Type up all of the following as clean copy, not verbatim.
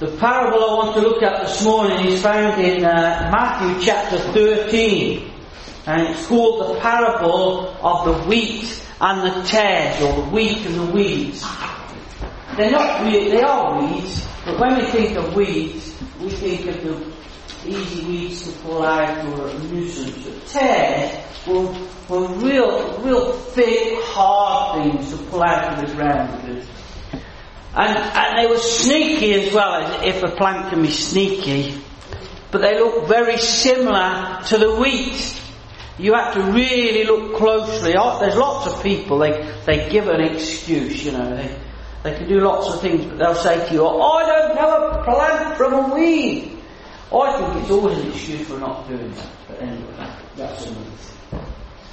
The parable I want to look at this morning is found in Matthew chapter 13. And it's called the parable of the wheat and the tares, or the wheat and the weeds. They're not really, they are weeds, but when we think of weeds, we think of the easy weeds to pull out or a nuisance. But tares were real thick, hard things to pull out of the ground. And they were sneaky as well, as if a plant can be sneaky. But they look very similar to the wheat. You have to really look closely. There's lots of people, they give an excuse, you know. They can do lots of things, but they'll say to you, I don't know a plant from a weed. I think it's always an excuse for not doing that. But anyway, that's another thing.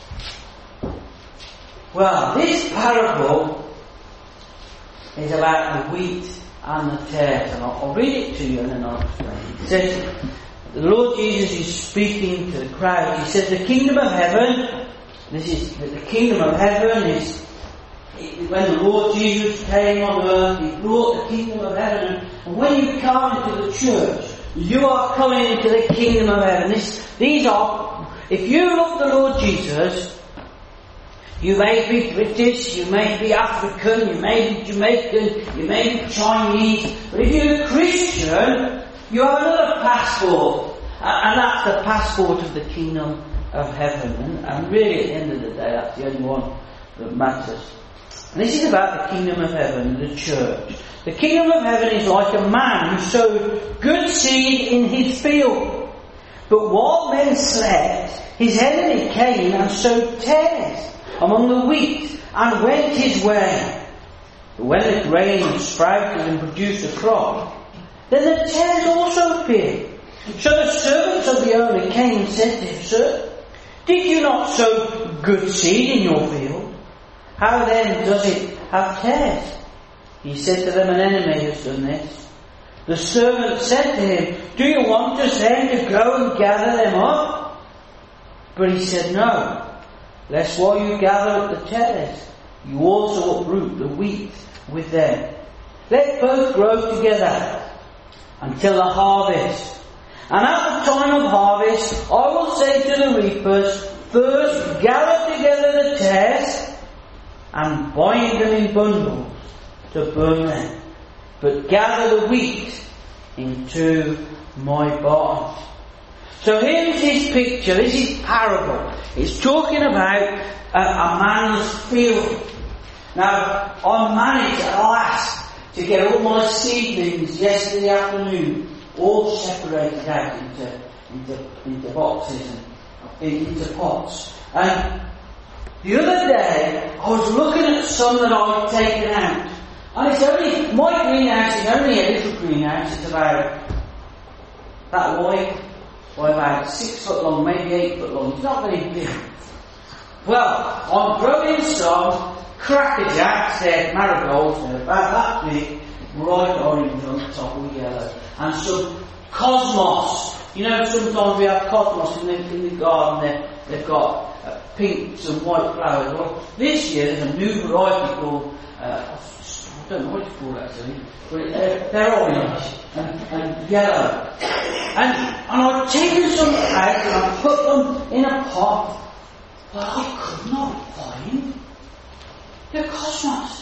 Well, this parable is about the wheat and the tares, and I'll read it to you and then I'll explain. It says, the Lord Jesus is speaking to the crowd. He says, the kingdom of heaven, the kingdom of heaven is, when the Lord Jesus came on earth, He brought the kingdom of heaven, and when you come into the church, you are coming into the kingdom of heaven. These are, if you love the Lord Jesus, you may be British, you may be African, you may be Jamaican, you may be Chinese, but if you're a Christian, you have another passport, and that's the passport of the kingdom of heaven. And really, at the end of the day, that's the only one that matters. And this is about the kingdom of heaven, the church. The kingdom of heaven is like a man who sowed good seed in his field. But while men slept, his enemy came and sowed tares among the wheat and went his way. But when the grain sprouted and produced a crop, then the tares also appeared. So the servants of the owner came and said to him, Sir, did you not sow good seed in your field? How then does it have tares? He said to them, An enemy has done this. The servant said to him, Do you want us then to go and gather them up? But he said, No, lest while you gather up the tares, you also uproot the wheat with them. Let both grow together until the harvest. And at the time of harvest, I will say to the reapers, First gather together the tares and bind them in bundles to burn them, but gather the wheat into my barn. So here's this picture, this is parable. It's talking about a man's field. Now, I managed at last to get all my seedlings yesterday afternoon, all separated out into boxes and into pots. And the other day, I was looking at some that I'd taken out. And it's only, my greenhouse is only a little greenhouse. It's about that wide, by about 6 foot long, maybe 8 foot long. It's not very big. Well, I'm growing some crackerjacks, they're marigolds, they're about that big, bright orange on the top with yellow. And some cosmos. You know, sometimes we have cosmos in the garden, they've got pinks and white flowers. Well, this year there's a new variety called, I don't know what to call it actually, but they're orange and yellow. And I've taken some out and I've put them in a pot, but I could not find the cosmos.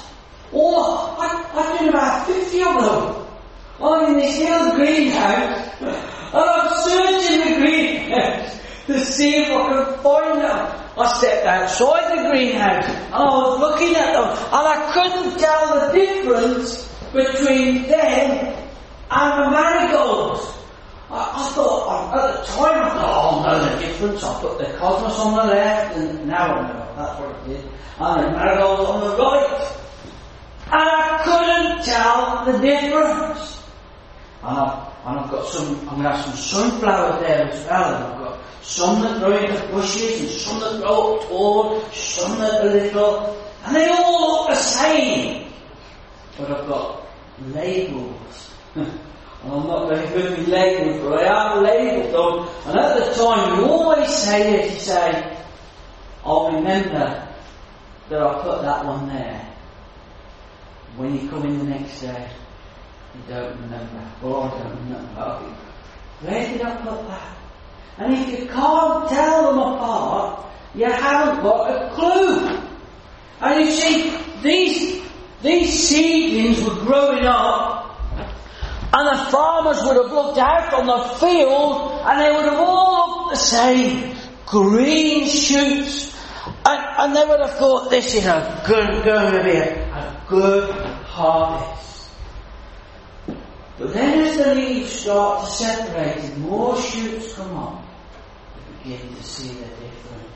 I've done about 50 of them. I'm in this little greenhouse, and I'm searching the greenhouse to see if I can find them. I stepped outside the greenhouse, and I was looking at them, and I couldn't tell the difference between them and the marigolds. I thought, at the time, I thought, I'll know the difference. I put the cosmos on the left, and now I know, that's what I did, and the marigolds on the right. And I couldn't tell the difference. And I've got some, I'm going to have some sunflowers there as well. And I've got some that grow into bushes, and some that grow up tall, some that are little. And they all look the same. But I've got labels. And I'm not very good with labels, but I have labelled them. And at the time, you always say this, you say, I'll remember that I put that one there when you come in the next day. You don't remember. Well, I don't remember. Where did I put that? And if you can't tell them apart, you haven't got a clue. And you see, these seedlings were growing up, and the farmers would have looked out on the field, and they would have all looked the same. Green shoots. And they would have thought, this is going to be a good harvest. But then as the leaves start to separate and more shoots come up, you begin to see the difference.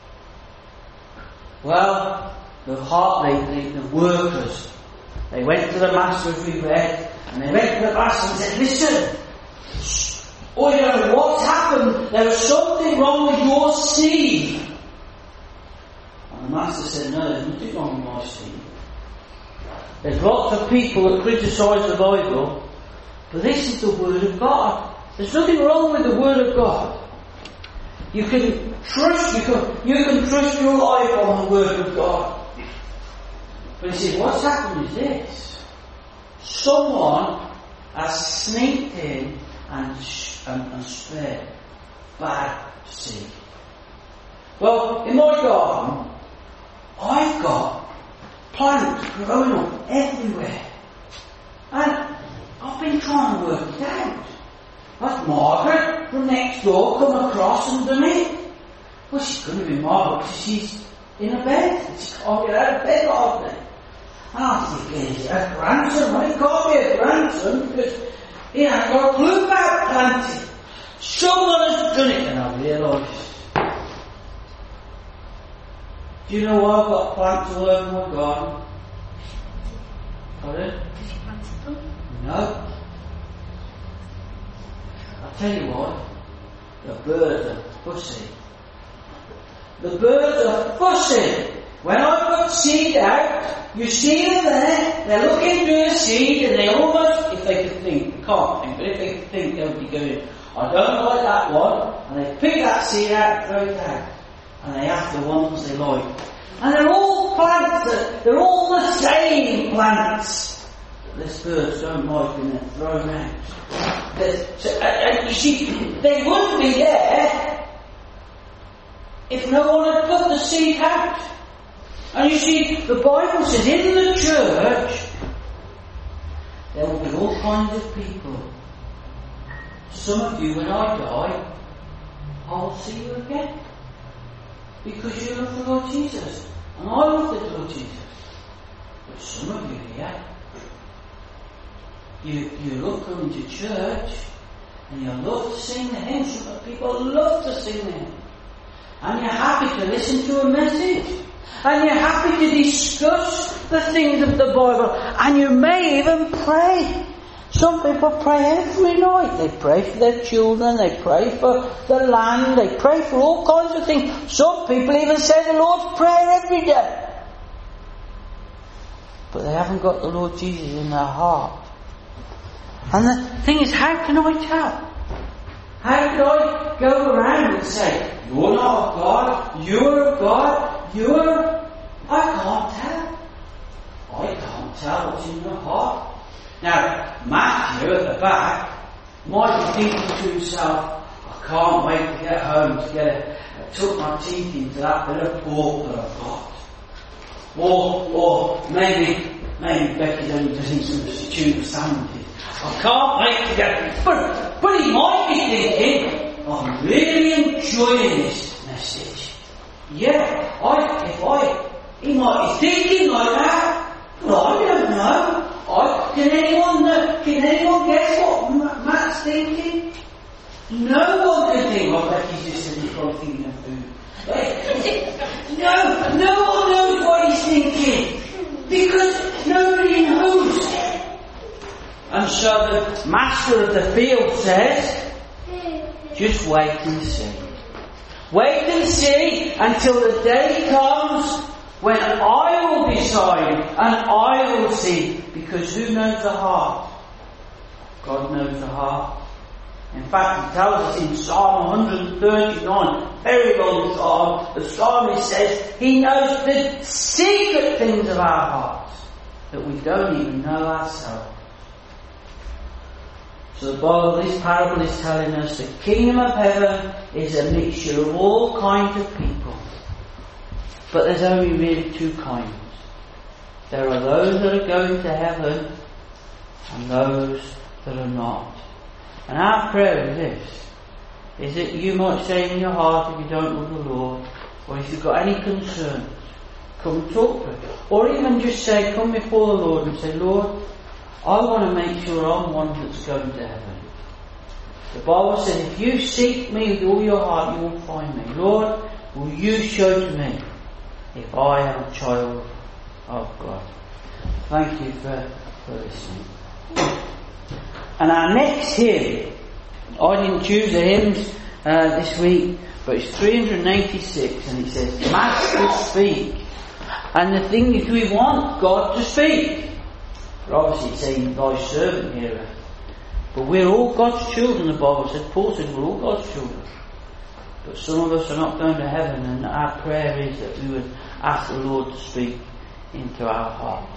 Well, the workers, they went to the master as we read, and they went to the master and said, listen, what's happened? There was something wrong with your seed. And the master said, no, there's nothing wrong with my seed. There's lots of people that criticise the Bible, but this is the Word of God. There's nothing wrong with the Word of God. You can trust your life on the Word of God. But he said, what's happened is this. Someone has sneaked in and spread bad seed. Well, in my garden, I've got plants growing up everywhere. And I've been trying to work it out. That's Margaret from next door come across and done it. Well, she's going to be Margaret because she's in a bed. She can't get out of bed all day. And I'm thinking, is it a grandson? Well, it can't be a grandson because he hasn't got a clue about planting. Someone has done it, and I realised. Do you know why I've got plants all over my garden? Pardon? Did you plant them? No. I'll tell you what. The birds are fussy. The birds are fussy. When I put seed out, you see them there, they're looking through the seed and they almost, if they could think, they can't think, but if they could think, they'll be going, I don't like that one, and they pick that seed out, throw it out, and they have the ones they like. And they're all plants, they're all the same plants that this birds don't like and they're thrown out. And you see, they wouldn't be there if no one had put the seed out. And you see, the Bible says in the church, there will be all kinds of people. Some of you, when I die, I will see you again. Because you love the Lord Jesus. And I love the Lord Jesus. But some of you here, you love coming to church, and you love to sing the hymns. Some people love to sing the hymns. And you're happy to listen to a message. And you're happy to discuss the things of the Bible. And you may even pray. Some people pray every night. They pray for their children. They pray for the land. They pray for all kinds of things. Some people even say the Lord's Prayer every day. But they haven't got the Lord Jesus in their heart. And the thing is, how can I tell? How can I go around and say, you're not of God, you're of God, I can't tell. I can't tell what's in your heart. Now, Matthew at the back might be thinking to himself, I can't wait to get home to tuck my teeth into that bit of pork that I've got. Or maybe Becky's only doing some stewed sandwiches. I can't wait to get... But he might be thinking, I'm really enjoying this message. Yeah, he might be thinking like that. But I don't know. Can anyone guess what Matt's thinking? No one can think what Becky's just said. He's probably thinking of food. No one knows what he's thinking. Because nobody knows. And so the master of the field says, just wait and see. Wait and see until the day comes when I will decide and I will see. Because who knows the heart? God knows the heart. In fact, he tells us in Psalm 139, very long psalm, the psalmist says he knows the secret things of our hearts that we don't even know ourselves. So this parable is telling us the kingdom of heaven is a mixture of all kinds of people. But there's only really two kinds. There are those that are going to heaven and those that are not. And our prayer is this, is that you might say in your heart, if you don't love the Lord, or if you've got any concerns, come and talk to him. Or even just say, come before the Lord and say, Lord, I want to make sure I'm one that's going to heaven. The Bible says, if you seek me with all your heart, you will find me. Lord, will you show to me if I am a child of God? Thank you for listening. And our next hymn, I didn't choose the hymns this week, but it's 386, and it says, Master, speak. And the thing is, we want God to speak. But obviously it's saying thy servant here. But we're all God's children, the Bible says. Paul said we're all God's children. But some of us are not going to heaven, and our prayer is that we would ask the Lord to speak into our hearts.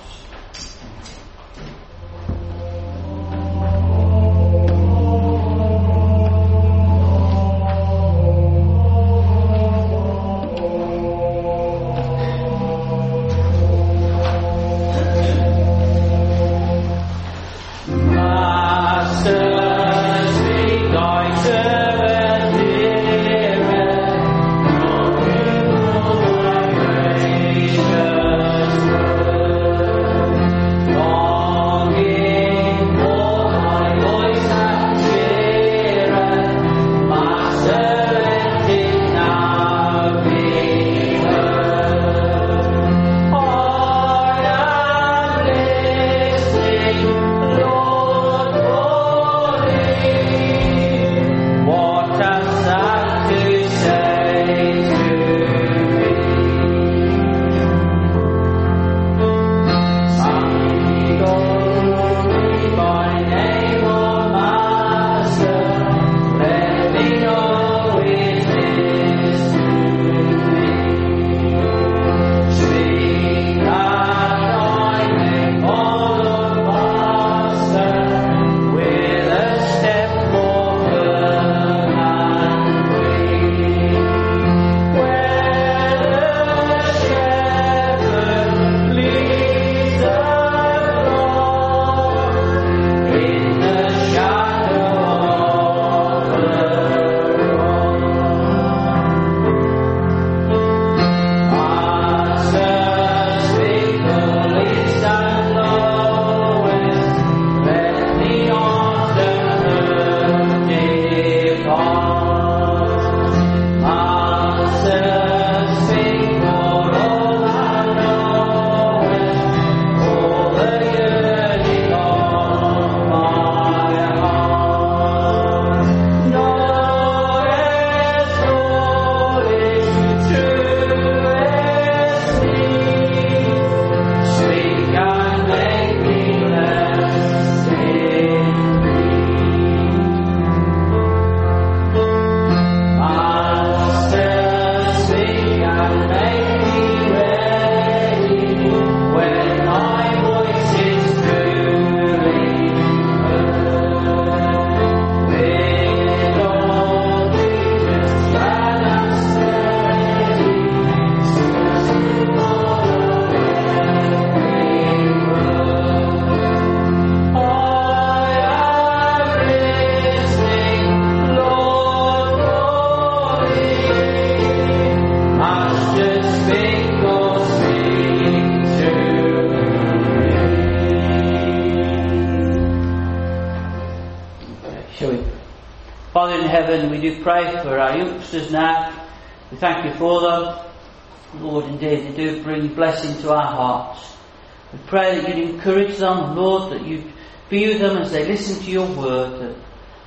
Father in heaven, we do pray for our youngsters now. We thank you for them. Lord, indeed, they do bring blessing to our hearts. We pray that you'd encourage them, Lord, that you'd be with them as they listen to your word,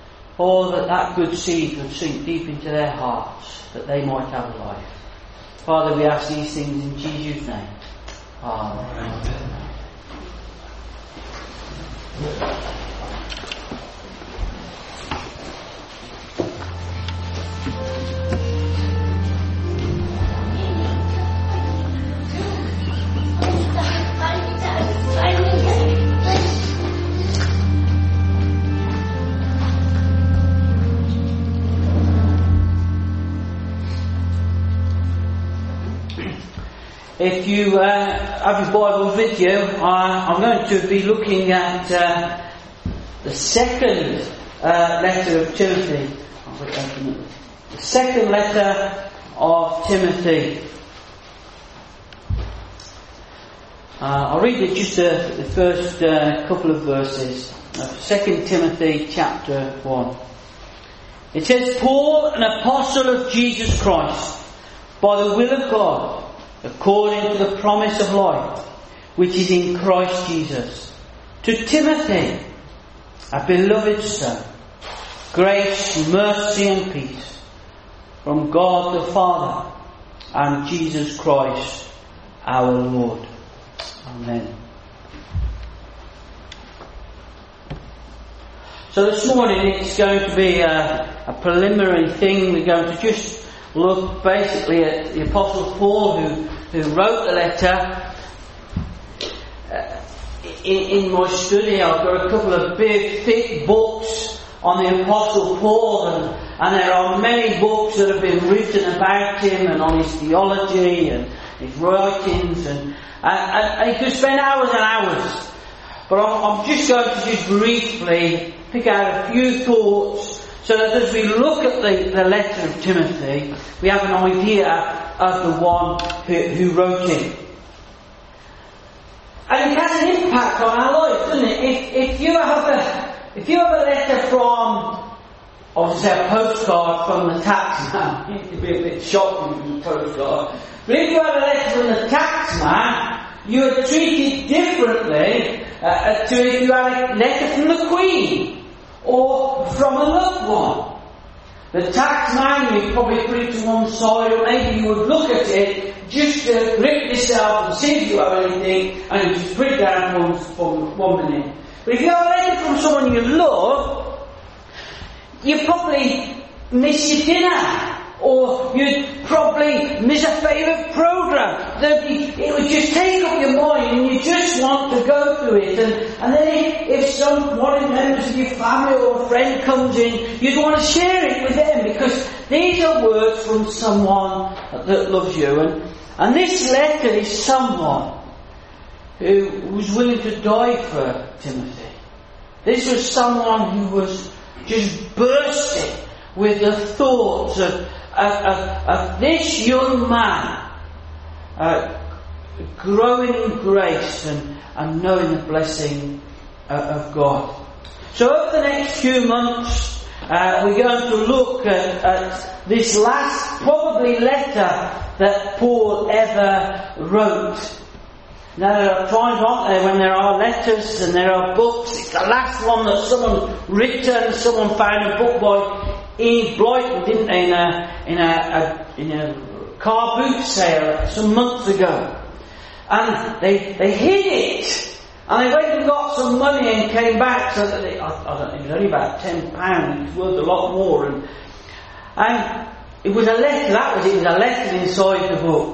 that good seed would sink deep into their hearts, that they might have life. Father, we ask these things in Jesus' name. Amen. Amen. if you have your Bibles with you, I'm going to be looking at the second letter of Timothy. The second letter of Timothy. I'll read it just the first couple of verses of 2 Timothy chapter 1. It says, Paul, an apostle of Jesus Christ, by the will of God, according to the promise of life, which is in Christ Jesus, to Timothy, a beloved son, grace, mercy and peace from God the Father and Jesus Christ our Lord. Amen. So this morning it's going to be a preliminary thing. We're going to just look basically at the Apostle Paul who wrote the letter. In my study I've got a couple of big thick books on the Apostle Paul, and there are many books that have been written about him and on his theology and his writings, and you could spend hours and hours. But I'm just going to just briefly pick out a few thoughts so that as we look at the letter of Timothy, we have an idea of the one who wrote it. And it has an impact on our lives, doesn't it? If you have a letter from, I would say a postcard from the tax man, it'd be a bit shocking from the postcard. But if you had a letter from the tax man, you are treated differently to if you had a letter from the Queen or from a loved one. The tax man, you'd probably put it to one side, or maybe you would look at it just to grip yourself and see if you have anything, and you just put it down for 1 minute. But if you have a letter from someone you love, you probably miss your dinner, or you'd probably miss a favourite programme. It would just take up your mind and you just want to go through it. And then if one of the members of your family or a friend comes in, you'd want to share it with them, because these are words from someone that loves you. And this letter is someone who was willing to die for Timothy. This was someone who was just bursting with the thoughts of this young man growing in grace and knowing the blessing of God. So over the next few months we're going to look at this last probably letter that Paul ever wrote. Now there are times, aren't there, when there are letters and there are books. It's the last one that someone written. Someone found a book by Ian Blyton, didn't they, in a car boot sale some months ago. And they hid it. And they went and got some money and came back, so that I don't think it was only about £10. It was worth a lot more. And it was a letter. It was a letter inside the book.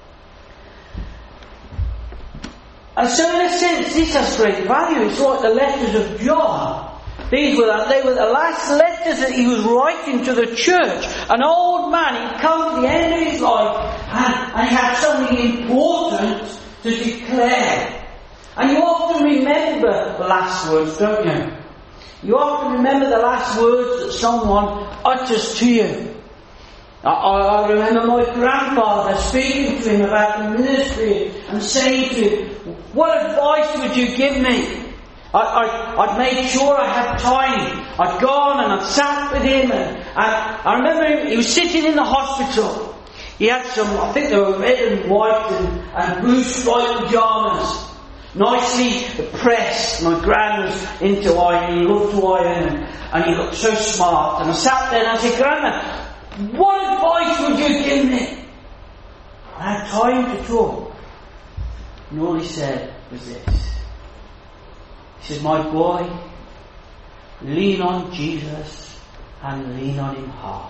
And so in a sense this has great value. It's like the letters of John. They were the last letters that he was writing to the church. An old man, he'd come to the end of his life and he had something important to declare. And you often remember the last words, don't you? You often remember the last words that someone utters to you. I remember my grandfather speaking to him about the ministry and saying to him, "What advice would you give me?" I'd made sure I had time. I'd gone and I'd sat with him, and I remember him, he was sitting in the hospital. He had some, I think they were red and white and blue striped pyjamas, nicely pressed. My gran was into ironing, he loved to iron, and he looked so smart. And I sat there and I said, "Grandma, what advice would you give me?" I had time to talk. And all he said was this. He said, "My boy, lean on Jesus and lean on him hard."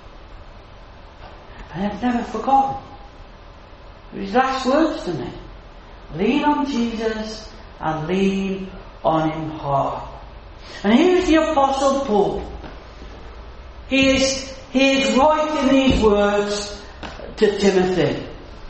And I've never forgotten. It was his last words to me. Lean on Jesus and lean on him hard. And here's the Apostle Paul. He is writing these words to Timothy.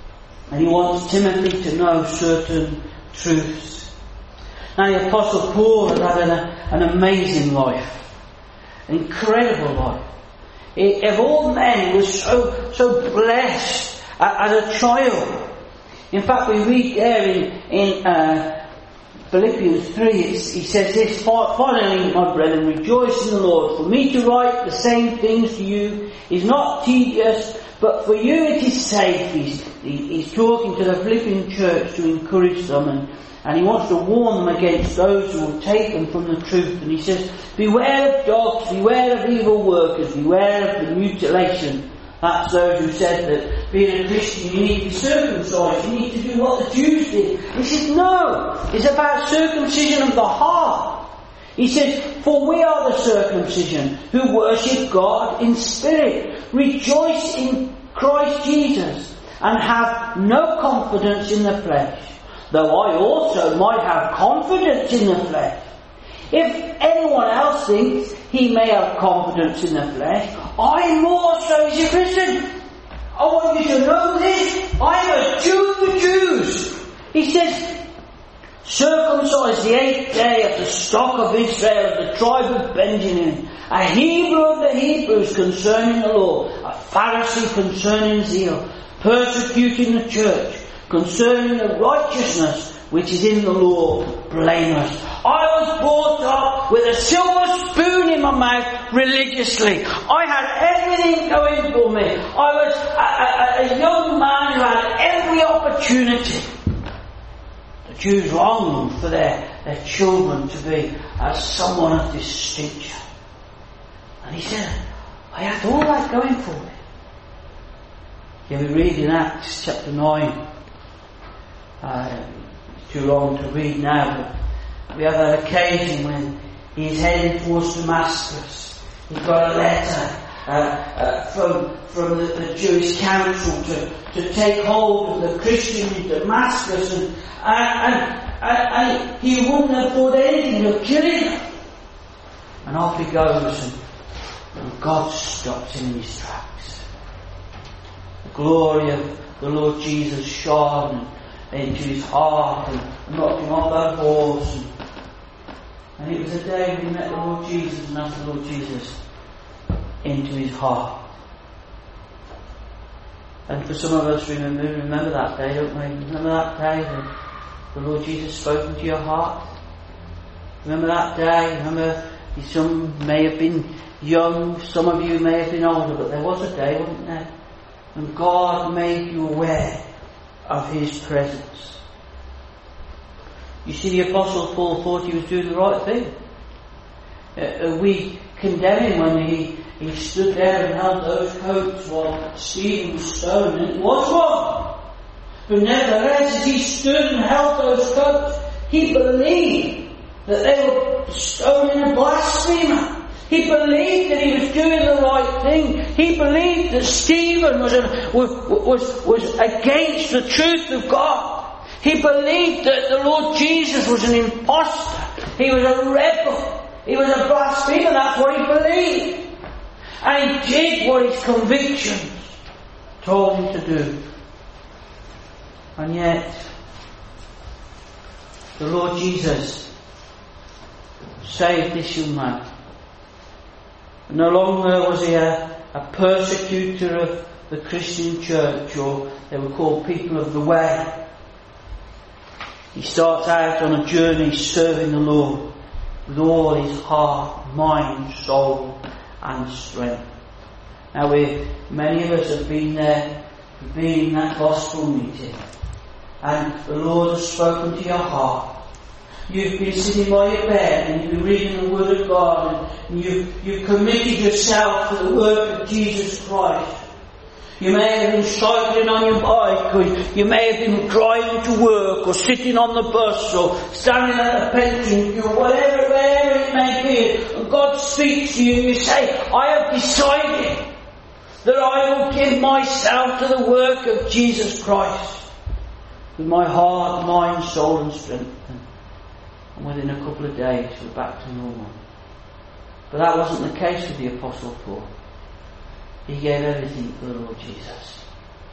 And he wants Timothy to know certain truths. Now the Apostle Paul had an amazing life. An incredible life. Of all men, he was so blessed as a child. In fact, we read there in Philippians 3, he says this, finally, my brethren, rejoice in the Lord. For me to write the same things to you is not tedious, but for you it is safe. He's talking to the Philippian church to encourage them, and he wants to warn them against those who will take them from the truth. And he says, beware of dogs, beware of evil workers, beware of the mutilation. That's those who said that being a Christian you need to be circumcised, you need to do what the Jews did. He says, no, it's about circumcision of the heart. He says, for we are the circumcision who worship God in spirit, rejoice in Christ Jesus, and have no confidence in the flesh, though I also might have confidence in the flesh. If anyone else thinks he may have confidence in the flesh, I more so. He said, listen, I want you to know this. I'm a Jew of the Jews. He says, circumcised the 8th day of the stock of Israel, of the tribe of Benjamin, a Hebrew of the Hebrews concerning the law, a Pharisee concerning zeal, persecuting the church, concerning the righteousness which is in the law, blameless. I was brought up with a silver spoon in my mouth religiously. I had everything going for me. I was a young man who had every opportunity. The Jews longed for their children to be as someone of distinction. And he said, I had all that going for me. Here we read in Acts chapter 9. Too long to read now, but we have an occasion when he's heading towards Damascus. He got a letter from the Jewish council to take hold of the Christian in Damascus, and he wouldn't have thought anything of killing him. And off he goes, and God stops him in his tracks. The glory of the Lord Jesus shone into his heart and knocked him off that horse. And it was a day when he met the Lord Jesus and asked the Lord Jesus into his heart. And for some of us, remember that day, don't we? Remember that day when the Lord Jesus spoke into your heart? Remember that day? Remember, some may have been young, some of you may have been older, but there was a day, wasn't there, when God made you aware of his presence. You see, the Apostle Paul thought he was doing the right thing. We condemn him when he stood there and held those coats while Stephen was stoned, and it was wrong. But nevertheless, as he stood and held those coats, he believed that they were stoning a blasphemer. He believed that he was doing the right thing. He believed that Stephen was against the truth of God. He believed that the Lord Jesus was an impostor. He was a rebel. He was a blasphemer. That's what he believed. And he did what his convictions told him to do. And yet, the Lord Jesus saved this young man. No longer was he a persecutor of the Christian church, or they were called people of the way. He starts out on a journey serving the Lord with all his heart, mind, soul and strength. Now many of us have been there, we've been in that gospel meeting, and the Lord has spoken to your heart. You've been sitting by your bed and you've been reading the Word of God, and you've committed yourself to the work of Jesus Christ. You may have been cycling on your bike, or you may have been driving to work, or sitting on the bus, or standing at a pension, or wherever it may be, and God speaks to you and you say, I have decided that I will give myself to the work of Jesus Christ with my heart, mind, soul and strength. And within a couple of days we're back to normal. But that wasn't the case with the Apostle Paul. He gave everything for the Lord Jesus.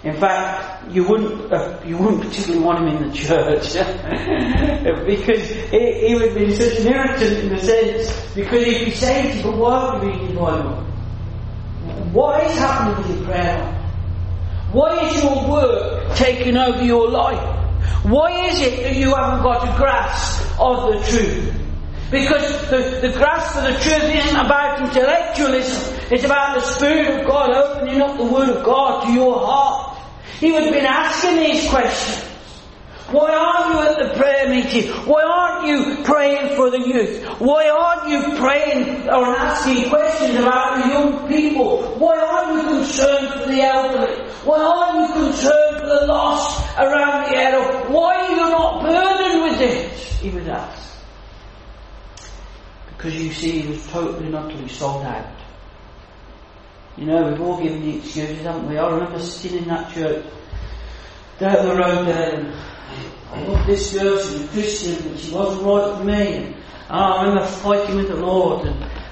In fact, you wouldn't particularly want him in the church because he would be such an irritant in a sense, because he'd be saying to you, but why are you reading the Bible? What is happening with your prayer life? Why is your work taking over your life? Why is it that you haven't got a grasp of the truth? Because the grasp of the truth isn't about intellectualism. It's about the Spirit of God opening up the Word of God to your heart. He would have been asking these questions. Why aren't you at the prayer meeting? Why aren't you praying for the youth? Why aren't you praying or asking questions about the young people? Why aren't you concerned for the elderly? Why aren't you concerned for the lost around the area? Why are you not burdened with it? He would ask. Because you see, he was totally and utterly sold out. You know, we've all given the excuses, haven't we? I remember sitting in that church down the road there, and I loved this girl, she was a Christian, but she wasn't right for me. And I remember fighting with the Lord,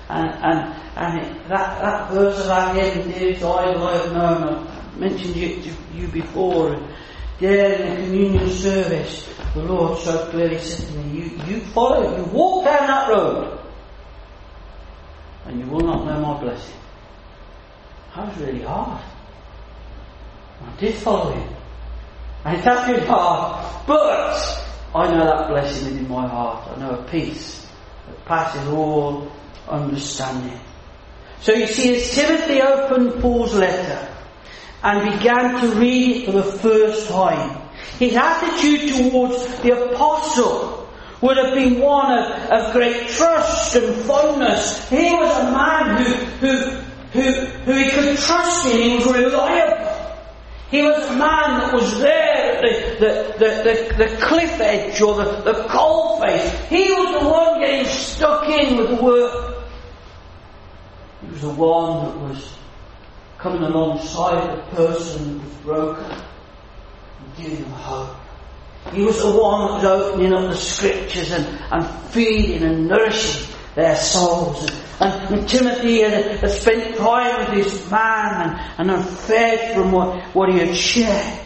that verse about the end, dearest idol I have known, I mentioned it to you before, and there in the communion service, the Lord so clearly said to me, you follow, you walk down that road, and you will not know my blessing. That was really hard. I did follow him. And it has been hard. But I know that blessing is in my heart. I know a peace that passes all understanding. So you see, as Timothy opened Paul's letter and began to read it for the first time, his attitude towards the apostle would have been one of great trust and fondness. He was a man who he could trust in. He was reliable. He was a man that was there at the cliff edge or the coal face. He was the one getting stuck in with the work. He was the one that was coming alongside the person that was broken and giving them hope. He was the one that was opening up the scriptures and feeding and nourishing their souls. And Timothy had spent time with this man and had fed from what he had shared.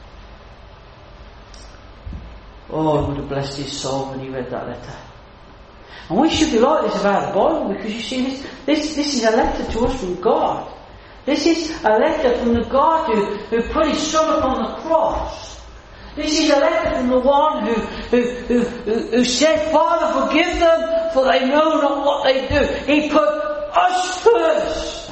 Oh, it would have blessed his soul when he read that letter. And we should be like this about the Bible, because you see, this is a letter to us from God. This is a letter from the God who put his Son upon the cross. This is a letter from the one who said, Father, forgive them, for they know not what they do. He put us first.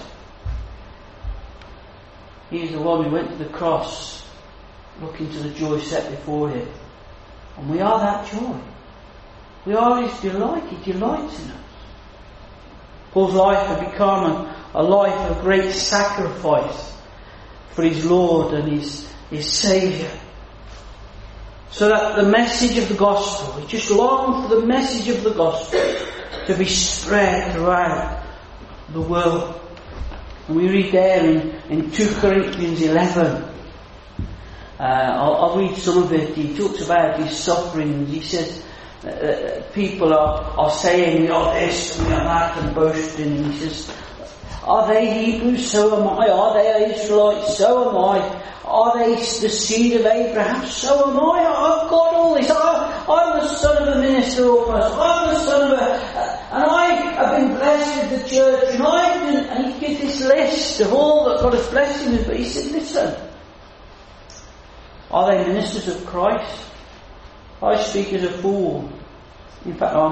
He is the one who went to the cross, looking to the joy set before him. And we are that joy. We are his delight. He delights in us. Paul's life had become a life of great sacrifice for his Lord and his Saviour. So that the message of the gospel, he just longed for the message of the gospel to be spread throughout the world. And we read there in 2 Corinthians 11, I'll read some of it. He talks about his sufferings. He says people are saying we are this and we are that and boasting. And he says, are they Hebrews? So am I. Are they Israelites? So am I. Are they the seed of Abraham? So am I. I've got all this. I'm the son of a minister almost. I'm the son of and I have been blessed with the church. And he gives this list of all that God has blessed him with. But he said, listen, are they ministers of Christ? I speak as a fool. In fact, I'm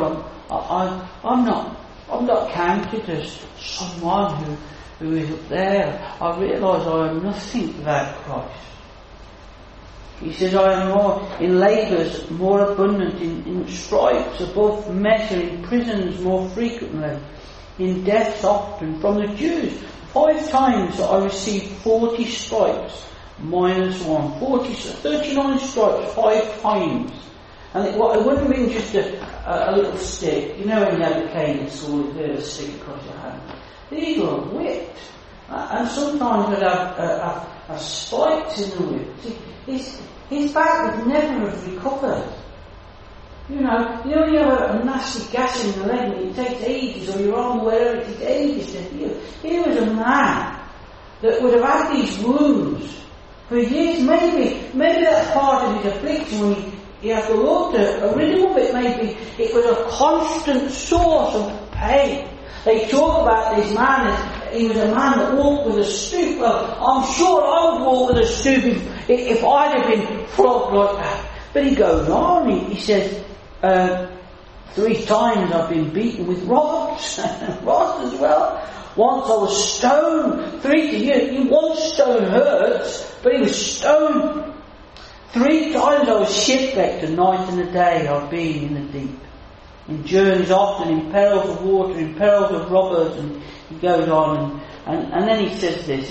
not counted as someone who is up there. I realise I am nothing without Christ. He says, I am more in labours, more abundant, in stripes above measure, in prisons more frequently, in deaths often, from the Jews. 5 times I received 40 stripes, minus 1. 39 stripes, 5 times. And it wouldn't have been just a little stick. You know when you have a cane in school, you have a stick across your hand. These were whipped. And sometimes they'd have spikes in the whip. His back would never have recovered. You know you have a nasty gas in the leg and it takes ages, or your arm, wherever, it takes ages to heal. He was a man that would have had these wounds for years. Maybe that's part of his affliction when he had the Lord to rid him of it. Maybe it was a constant source of pain. They talk about this man as he was a man that walked with a stoop. Well, I'm sure I would walk with a stoop if I'd have been flogged like that. But he goes on, he says, 3 times I've been beaten with rods, rods as well. Once I was stoned. 3 one stone hurts, but he was stoned. 3 times I was shipwrecked, a night and a day I've been in the deep. In journeys often, in perils of water, in perils of robbers, and he goes on, and then he says this,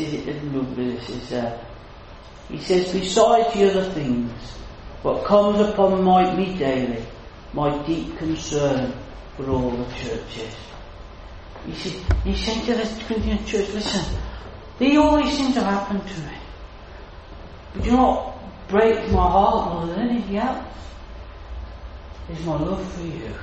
he says, besides the other things, what comes upon me daily, my deep concern for all the churches. He said to the Corinthian church, listen, all these things have happened to me, but do not break my heart more than anything else is my love for you.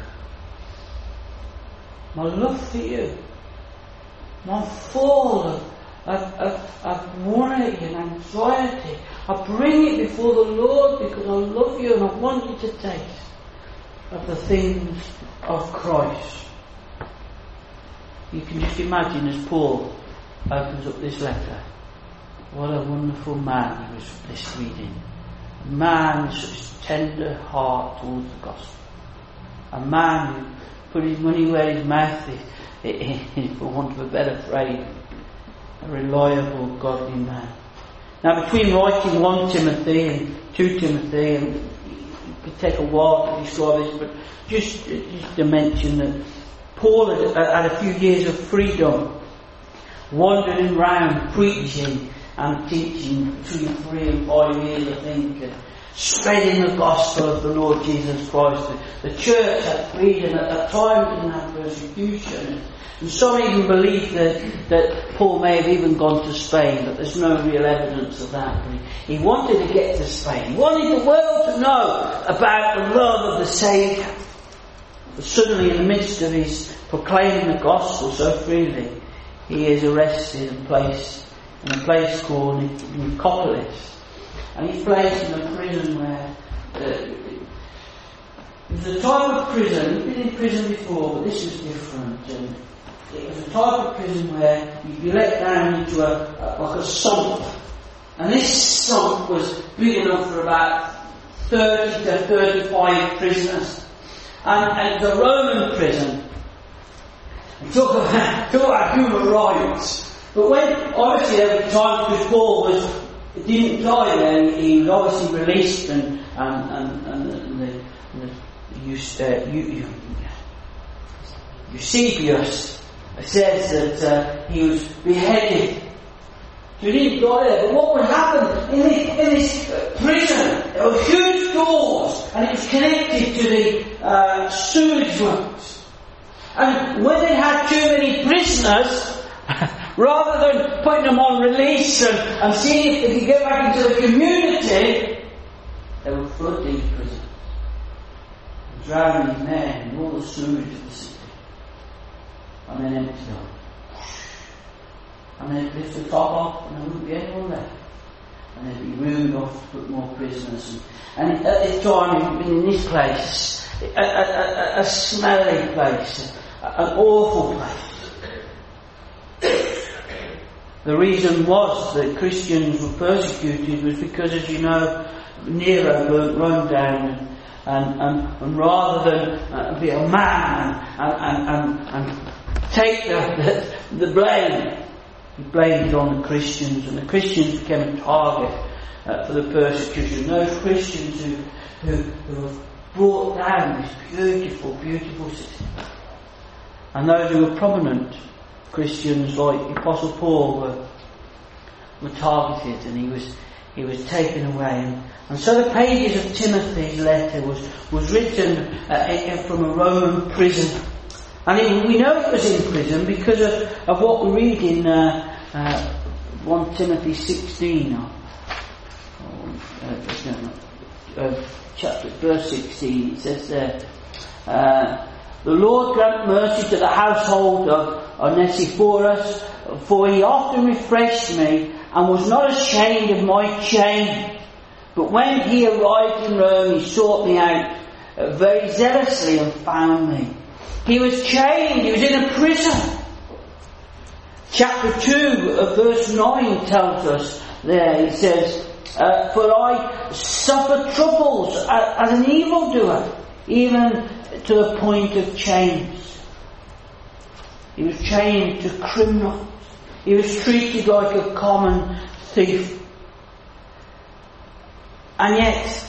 My love for you. I'm full of worry and anxiety. I bring it before the Lord because I love you and I want you to taste of the things of Christ. You can just imagine as Paul opens up this letter, what a wonderful man he was this reading. A man with such tender heart towards the gospel. A man who put his money where his mouth is, for want of a better phrase. A reliable, godly man. Now, between writing 1 Timothy and 2 Timothy, and it could take a while to describe this, but just to mention that Paul had a few years of freedom, wandering around preaching and teaching between 3 and 5 years, I think, spreading the gospel of the Lord Jesus Christ. The church had freedom at that time, didn't have persecution. And some even believe that Paul may have even gone to Spain, but there's no real evidence of that. He wanted to get to Spain. He wanted the world to know about the love of the Saviour. But suddenly, in the midst of his proclaiming the gospel so freely, he is arrested and placed in a place called Nicopolis. And he's placed in a prison where it was a type of prison. He'd been in prison before, but this was different. And it was a type of prison where you'd be let down into like a sump. And this sump was big enough for about 30 to 35 prisoners. And it was a Roman prison. Talk about human rights. But when, obviously, there were times because Paul didn't die there, he was obviously released, and Eusebius says that he was beheaded. So he didn't die there. But what would happen in this prison? There were huge doors, and it was connected to the sewage works. And when they had too many prisoners, rather than putting them on release and seeing if they could get back into the community, they would flood these prisons, drowning men in all the sewage of the city, and then empty them. And they'd lift the top off, and there wouldn't be anyone left. And they'd be room enough to put more prisoners. And at this time, he'd been in this place, a smelly place, an awful place. The reason was that Christians were persecuted was because, as you know, Nero burnt Rome down, and rather than be a man and take the blame, he blamed it on the Christians, and the Christians became a target for the persecution. Those Christians who were brought down this beautiful, beautiful city. And those who were prominent Christians like the Apostle Paul were targeted, and he was taken away. And so the pages of Timothy's letter was written from a Roman prison. And we know it was in prison because of what we read in 1 Timothy 16, chapter verse 16. It says there, the Lord grant mercy to the household of Onesiphorus, for he often refreshed me and was not ashamed of my chain. But when he arrived in Rome, he sought me out very zealously and found me. He was chained, he was in a prison. Chapter 2 of verse 9 tells us there, he says, for I suffer troubles as an evildoer, even to the point of chains. He was chained to criminals. He was treated like a common thief. And yet,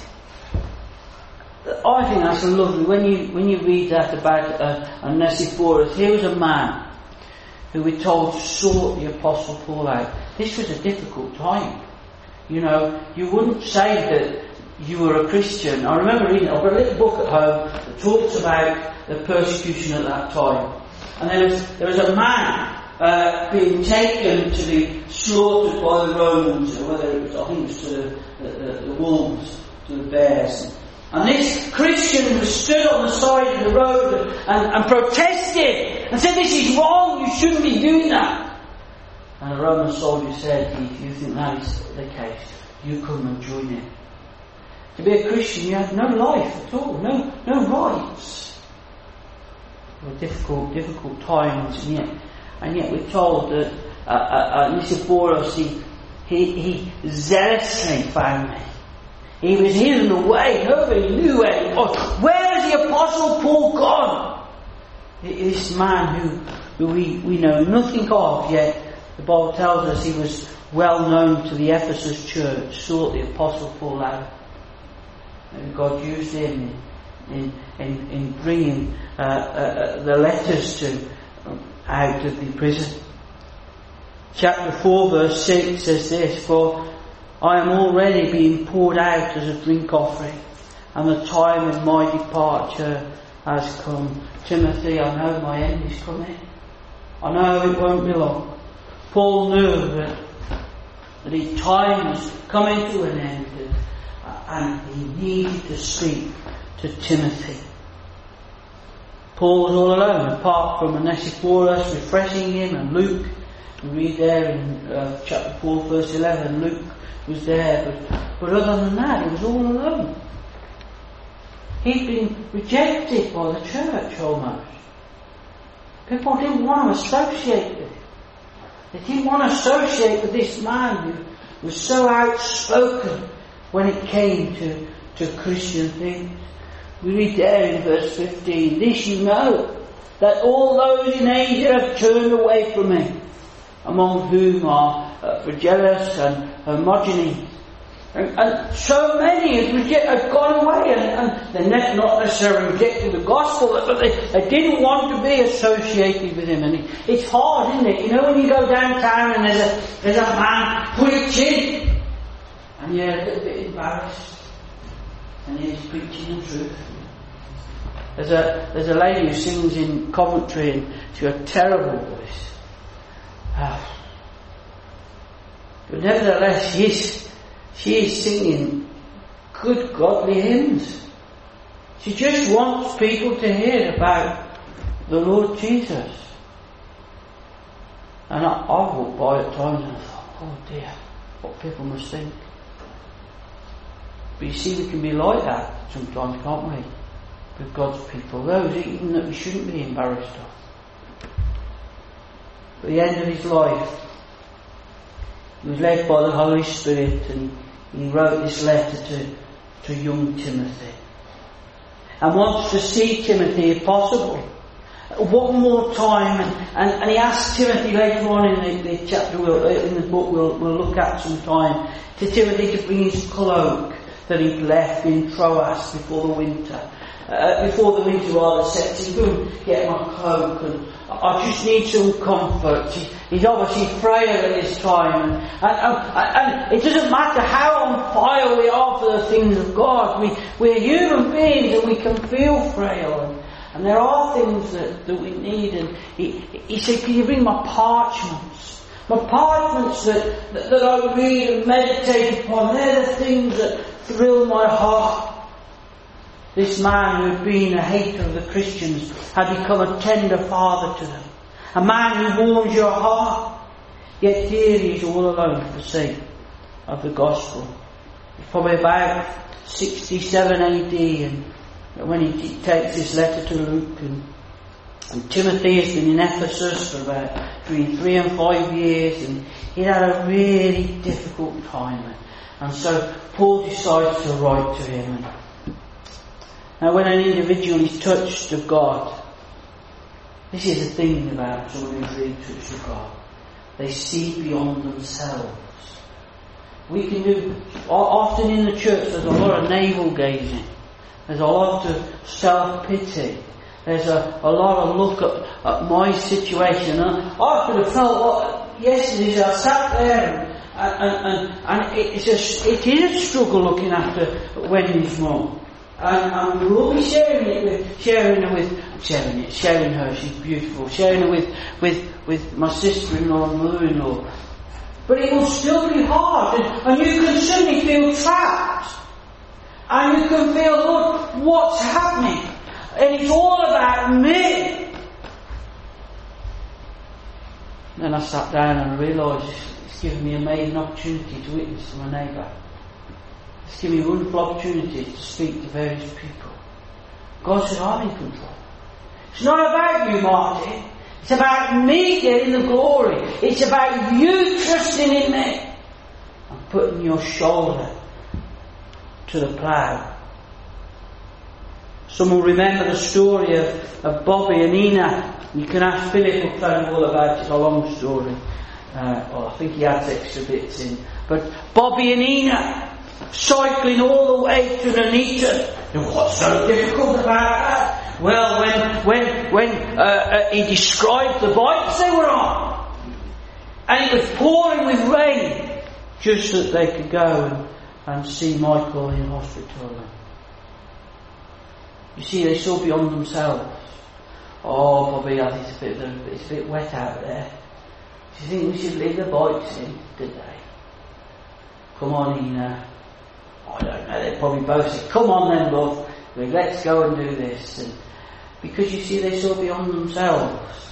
I think that's lovely. When you read that about Onesiphorus, here was a man who we're told sought the Apostle Paul out. This was a difficult time. You know, you wouldn't say that you were a Christian. I remember reading, I've got a little book at home that talks about the persecution at that time. And there was a man being taken to be slaughtered by the Romans, or whether it was, I think it was to the wolves, to the bears. And this Christian was stood on the side of the road and protested and said, "This is wrong, you shouldn't be doing that." And a Roman soldier said, "If you think that is the case, you come and join in." To be a Christian, you have no life at all, no rights. Well, difficult times, and yet we're told that Onesiphorus, he zealously found me. He was hidden away, nobody knew where he was. Where is the Apostle Paul gone? This man who we know nothing of, yet the Bible tells us he was well known to the Ephesus church, sought the Apostle Paul out. And God used him in bringing the letters out of the prison. Chapter 4 verse 6 says this, "For I am already being poured out as a drink offering, and the time of my departure has come." Timothy, I know my end is coming. I know it won't be long. Paul knew that his time was coming to an end, and he needed to speak to Timothy. Paul was all alone, apart from Onesiphorus refreshing him, and Luke, we read there in chapter 4 verse 11, Luke was there, but other than that, he was all alone. He'd been rejected by the church almost. People didn't want to associate with him. They didn't want to associate with this man who was so outspoken when it came to Christian things. We read there in verse 15, "This you know, that all those in Asia have turned away from me, among whom are Phygellus and Hermogenes." And so many had gone away, and they're not necessarily rejecting the gospel, but they didn't want to be associated with him. And it's hard, isn't it? You know, when you go downtown and there's a man preaching, and you're a little bit embarrassed, and he's preaching the truth. There's a lady who sings in Coventry, and she's got a terrible voice. But nevertheless, she is singing good godly hymns. She just wants people to hear about the Lord Jesus. And I walked by at times and I thought, oh dear, what people must think. But you see, we can be like that sometimes, can't we? With God's people, those even that we shouldn't be embarrassed of. At the end of his life, he was led by the Holy Spirit, and he wrote this letter to young Timothy, and wants to see Timothy, if possible, one more time. And he asked Timothy later on in the chapter, in the book we'll look at some time, to Timothy to bring his cloak that he'd left in Troas before the winter. Before the winter rather sets in, go and get my cloak, and I just need some comfort. He's obviously frail at this time, and it doesn't matter how on fire we are for the things of God. We're human beings, and we can feel frail, and there are things that we need. And he said, "Can you bring my parchments? My parchments that I read and meditate upon. They're the things that thrill my heart." This man who had been a hater of the Christians had become a tender father to them. A man who warms your heart. Yet here he is all alone for the sake of the gospel. It's probably about 67 AD, and when he takes this letter to Luke, and Timothy has been in Ephesus for about between 3 and 5 years, and he had a really difficult time. And so Paul decides to write to him. Now, when an individual is touched of God, this is the thing about someone who's really touched of God. They see beyond themselves. We can do, often in the church there's a lot of navel gazing. There's a lot of self-pity. There's a lot of look at my situation. And I could have felt what yesterday as I sat there and it is a struggle looking after Wendy's mum. And we will be sharing her, she's beautiful, sharing her with my sister-in-law and mother-in-law. But it will still be hard, and you can suddenly feel trapped. And you can feel, Lord, what's happening? And it's all about me. Then I sat down and I realised it's given me a maiden opportunity to witness to my neighbour. It's given me a wonderful opportunity to speak to various people. God said, I'm in control. It's not about you, Martin. It's about me getting the glory. It's about you trusting in me and putting your shoulder to the plough. Some will remember the story of Bobby and Ina. You can ask Philip, who'll tell you all about it. It's a long story. I think he adds extra bits in. But Bobby and Ina cycling all the way to Nuneaton. And what's so difficult about that? Well, when he described the bikes they were on, and it was pouring with rain, just that they could go and see Michael in hospital. You see, they saw beyond themselves. Oh, Bobby, it's a bit wet out there. Do you think we should leave the bikes in today? Come on, Ina. I don't know, they probably both said, come on then, love, let's go and do this. And because you see, they saw beyond themselves.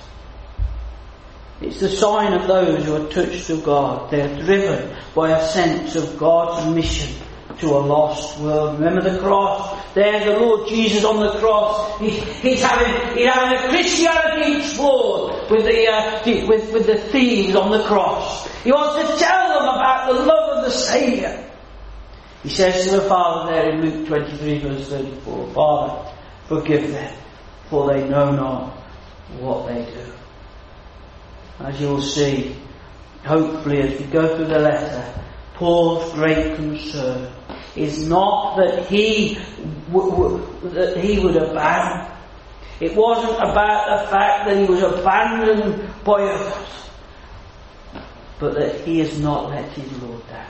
It's the sign of those who are touched of God. They are driven by a sense of God's mission to a lost world. Remember the cross? There's the Lord Jesus on the cross. He's having a Christianity explored with the thieves on the cross. He wants to tell them about the love of the Saviour. He says to the Father there in Luke 23 verse 34, Father, forgive them, for they know not what they do. As you'll see, hopefully as we go through the letter, Paul's great concern is not that he would abandon. It wasn't about the fact that he was abandoned by others, but that he has not let his Lord down.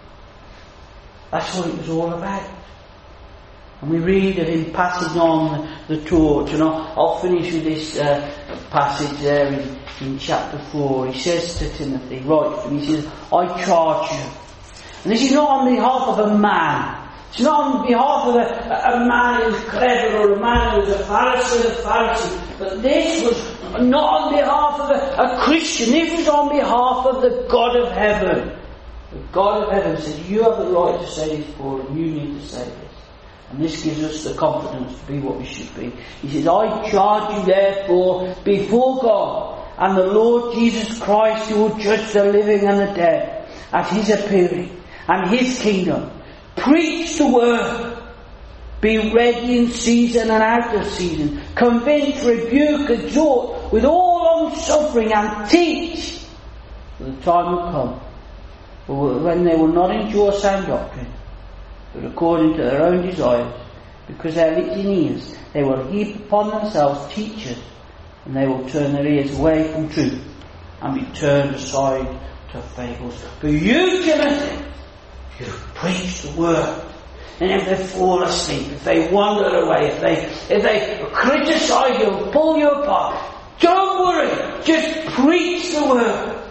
That's what it was all about. And we read of him passing on the torch. And I'll finish with this passage there in chapter 4. He says to Timothy, he says, I charge you. And this is not on behalf of a man. It's not on behalf of a man who's clever or a man who's a Pharisee. But this was not on behalf of a Christian. This was on behalf of the God of heaven. The God of heaven said, you have the right to say this, Paul, and you need to say this. And this gives us the confidence to be what we should be. He says, I charge you therefore before God and the Lord Jesus Christ, who will judge the living and the dead at his appearing and his kingdom. Preach the word. Be ready in season and out of season. Convince, rebuke, exhort with all long suffering, and teach. For the time will come when they will not endure sound doctrine, but according to their own desires, because they have itching ears, they will heap upon themselves teachers, and they will turn their ears away from truth and be turned aside to fables. But you, Timothy, you preach the word. And if they fall asleep, if they wander away, if they criticize you, pull you apart, don't worry, just preach the word.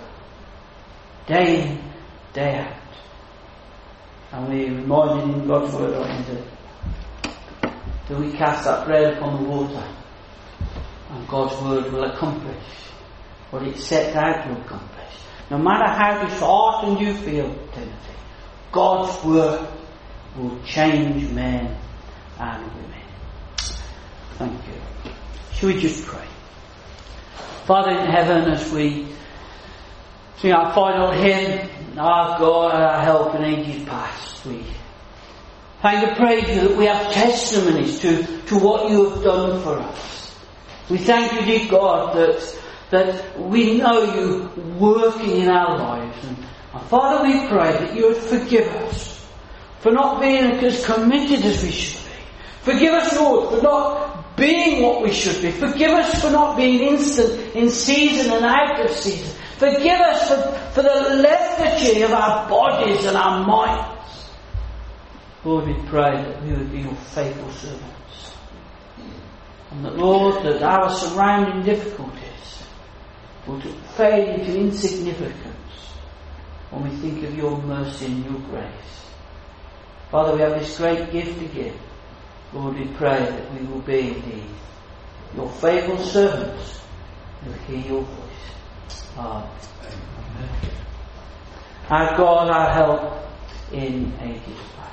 Day in, day out. And we reminded in God's word that we cast that bread upon the water, and God's word will accomplish what it set out to accomplish. No matter how disheartened you feel, Timothy, God's work will change men and women. Thank you. Shall we just pray? Father in heaven, as we sing our final hymn, our God, our help in ages past, we thank and praise you that we have testimonies to what you have done for us. We thank you, dear God, that we know you working in our lives. And Father, we pray that you would forgive us for not being as committed as we should be. Forgive us, Lord, for not being what we should be. Forgive us for not being instant in season and out of season. Forgive us for the lethargy of our bodies and our minds. Lord, we pray that we would be your faithful servants. And that, Lord, that our surrounding difficulties will fade into insignificance when we think of your mercy and your grace. Father, we have this great gift to give. Lord, we pray that we will be indeed your faithful servants who hear your voice. Amen. Our God, our help in ages past.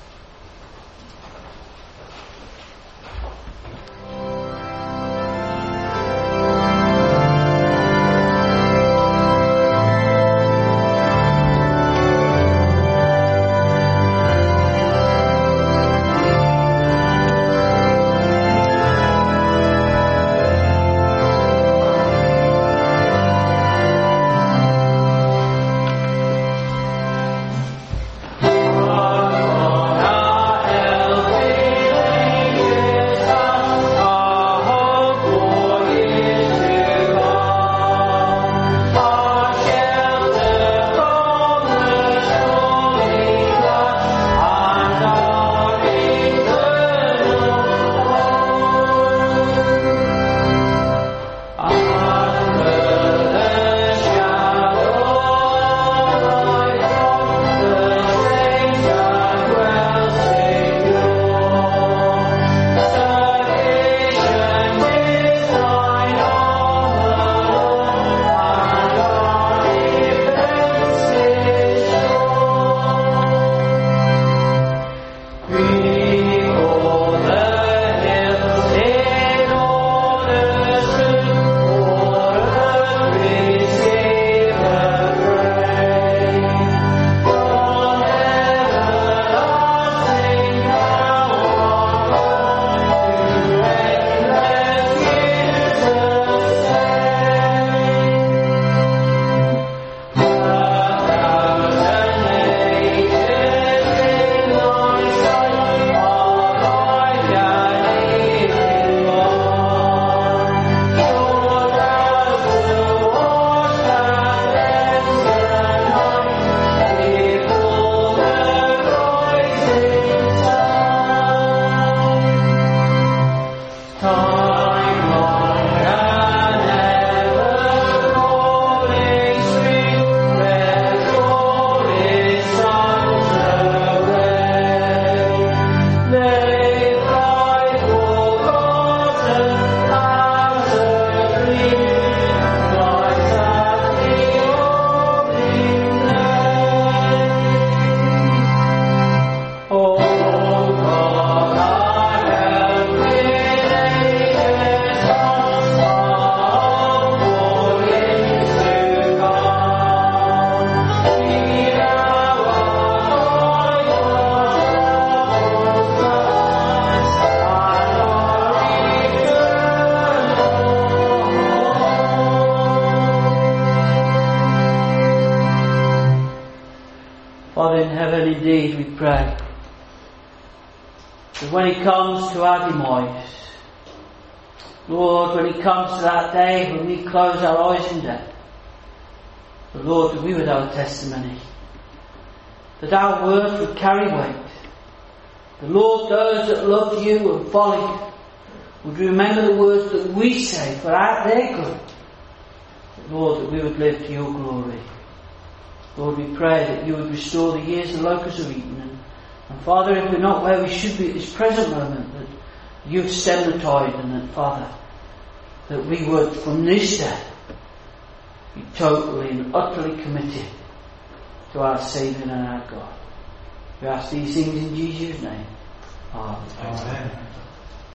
Father in heaven, indeed we pray that when it comes to our demise, Lord, when it comes to that day when we close our eyes in death, the Lord, that we would have a testimony, that our words would carry weight. The Lord, those that love you and follow you would remember the words that we say for their good. Lord, that we would live to your glory. Lord, we pray that you would restore the years the locusts have eaten. And Father, if we're not where we should be at this present moment, that you'd stem the tide, and that, Father, that we would, from this day, be totally and utterly committed to our Saviour and our God. We ask these things in Jesus' name. Amen. Amen.